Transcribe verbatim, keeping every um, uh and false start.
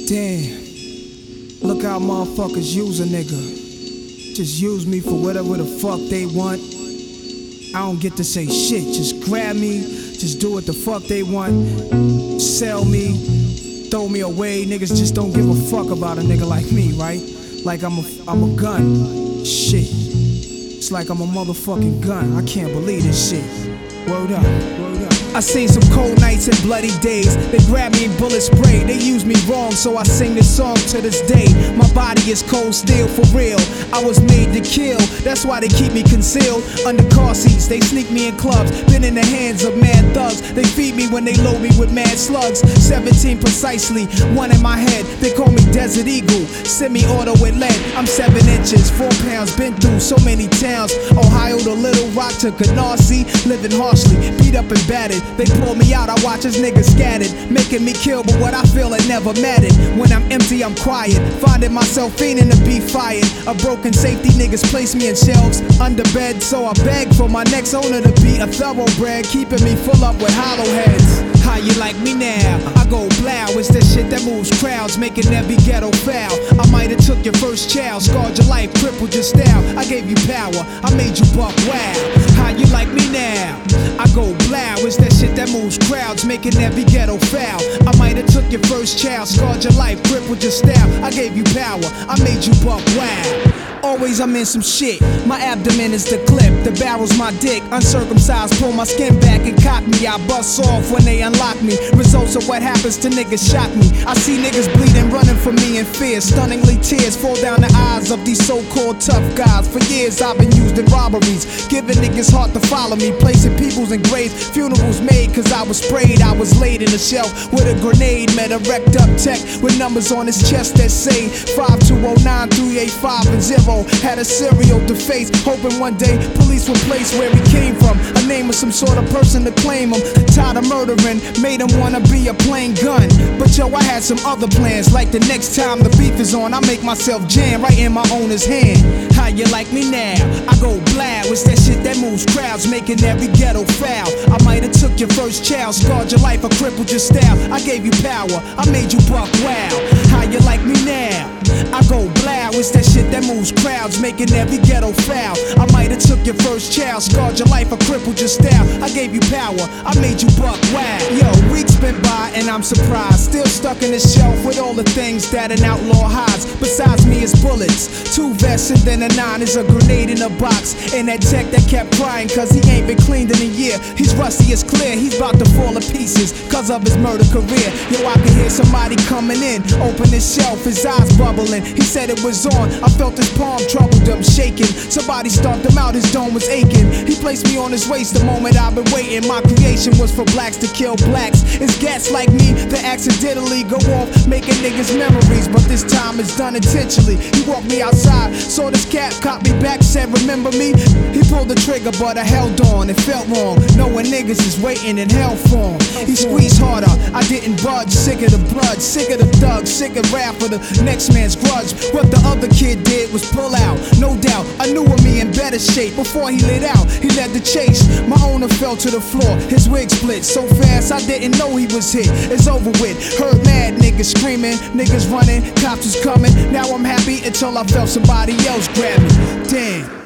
Damn, look how motherfuckers use a nigga. Just use me for whatever the fuck they want. I don't get to say shit, just grab me, just do what the fuck they want. Sell me, throw me away, niggas just don't give a fuck about a nigga like me, right? Like I'm a, I'm a gun, shit. It's like I'm a motherfucking gun, I can't believe this shit. Word up, word up. I seen some cold nights and bloody days. They grab me and bullet spray. They use me wrong, so I sing this song to this day. My body is cold steel for real. I was made to kill, that's why they keep me concealed under car seats. They sneak me in clubs, been in the hands of mad thugs. They feed me when they load me with mad slugs. seventeen precisely, one in my head. They call me Desert Eagle, semi-auto with lead. I'm seven inches, four pounds, been through so many towns. Ohio to Little Rock to Canarsie, living harshly, beat up and battered. They pull me out, I watch as niggas scattered, making me kill, but what I feel it never mattered. When I'm empty, I'm quiet, finding myself fiending to be fired. A broken safety, niggas place me in shelves under bed, so I beg for my next owner to be a thoroughbred, keeping me full up with hollow heads. How you like me now? I go blow, it's that shit that moves crowds, making every ghetto foul. I might have took your first child, scarred your life, crippled your style. I gave you power, I made you buck wow. How you like me now? I go blow, it's that shit that moves crowds, making every ghetto foul. I might have took your first child, scarred your life, crippled your style. I gave you power, I made you buck wow. Always I'm in some shit, my abdomen is the clip, the barrel's my dick. Uncircumcised, pull my skin back and cock me. I bust off when they unlock me. Results of what happens to niggas shock me. I see niggas bleeding, running from me in fear. Stunningly tears fall down the eyes of these so-called tough guys. For years I've been used in robberies, giving niggas heart to follow me, placing peoples in graves. Funerals made cause I was sprayed. I was laid in a shelf with a grenade. Met a wrecked up tech with numbers on his chest that say five two oh nine three eight five and zero. Had a serial to face, hoping one day police would place where he came from. A name of some sort of person to claim him. Tired of murdering, made him wanna be a plain gun. But yo, I had some other plans. Like the next time the beef is on, I make myself jam right in my owner's hand. How you like me now? I go blow, it's that shit that moves crowds, making every ghetto foul. I might have took your first child, scarred your life, or crippled your style. I gave you power, I made you buck wow. How you like me now? I go blow, it's that shit that moves crowds, making every ghetto foul. I might have took your first child, scarred your life, or crippled your style. I gave you power, I made you buck wow. Yo, weeks been by and I'm surprised, still stuck in this shelf with all the things that an outlaw hides. Besides me is bullets, two vests and then a nine is a grenade in a box. And that tech that kept crying cause he ain't been cleaned in a year. He's rusty, it's clear, he's about to fall to pieces cause of his murder career. Yo, I can hear somebody coming in, open his shelf, his eyes bubbling. He said it was on, I felt his palm troubled him, shaking. Somebody stomped him out, his dome was aching. He placed me on his waist the moment I've been waiting. My creation was for blacks to kill blacks. It's gats like me that accidentally go off, making niggas memories. But this time it's done intentionally. He walked me outside, saw this cat, caught me back, said remember me? He pulled the trigger but I held on, it felt wrong, knowing niggas is waiting in hell for him. He squeezed harder, I didn't budge, sick of the blood, sick of the thugs, sick of rap for the next man's grudge. What the other kid did was pull out, no doubt. I knew of me in better shape before he lit out. He led the chase, my owner fell to the floor, his wig split so fast I didn't know he was hit. It's over with, heard mad niggas screaming, niggas running, cops was coming. Now I'm happy until I felt somebody else grab me. Damn.